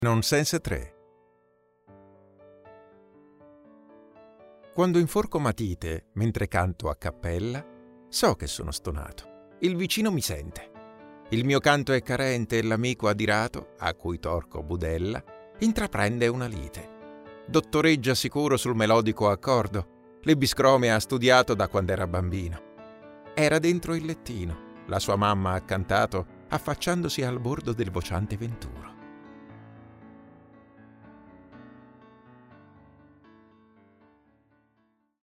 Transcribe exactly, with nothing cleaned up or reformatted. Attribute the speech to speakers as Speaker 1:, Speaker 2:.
Speaker 1: Nonsense tre. Quando inforco matite mentre canto a cappella, so che sono stonato. Il vicino mi sente. Il mio canto è carente e l'amico adirato, a cui torco budella, intraprende una lite. Dottoreggia sicuro sul melodico accordo. Le biscrome ha studiato da quando era bambino. Era dentro il lettino. La sua mamma ha cantato, affacciandosi al bordo del vociante venturo.